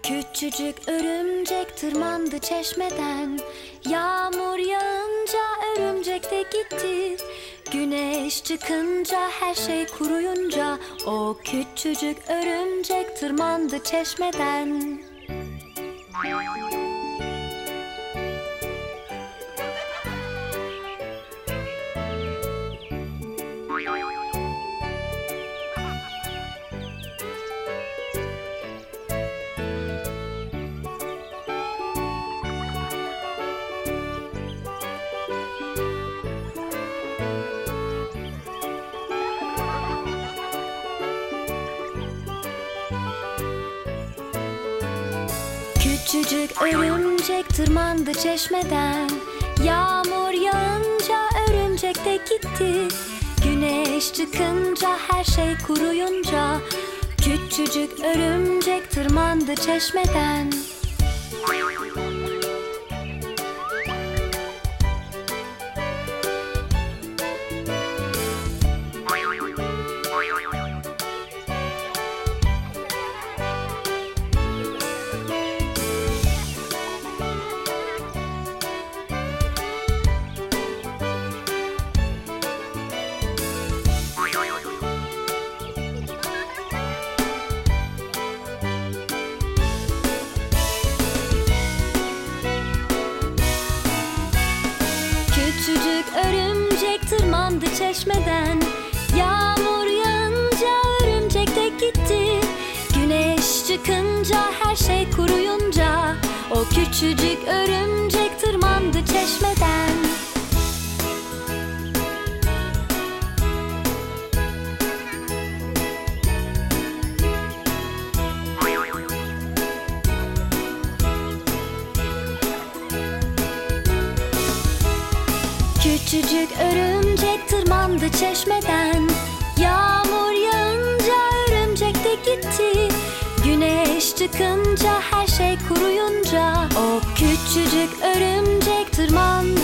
Küçücük örümcek tırmandı çeşmeden. Yağmur yağınca örümcek de gitti. Güneş çıkınca her şey kuruyunca o küçücük örümcek tırmandı çeşmeden. Küçücük örümcek tırmandı çeşmeden. Yağmur yağınca örümcek de gitti. Güneş çıkınca her şey kuruyunca küçücük örümcek tırmandı çeşmeden. Küçücük örümcek tırmandı çeşmeden. Yağmur yağınca örümcek de gitti. Güneş çıkınca her şey kuruyunca o küçücük örümcek tırmandı çeşmeden. Küçücük örümcek tırmandı çeşmeden. Yağmur yağınca örümcek de gitti. Güneş çıkınca her şey kuruyunca o küçücük örümcek tırmandı